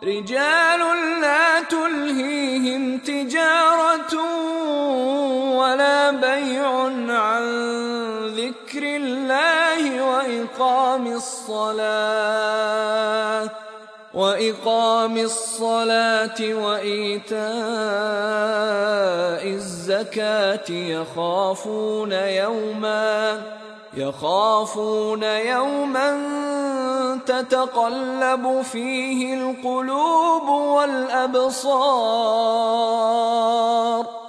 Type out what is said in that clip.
رجال لا تلهيهم تجارة ولا بيع عن ذكر الله وإقام الصلاة وإيتاء الزكاة يخافون يوما تتقلب فيه القلوب والأبصار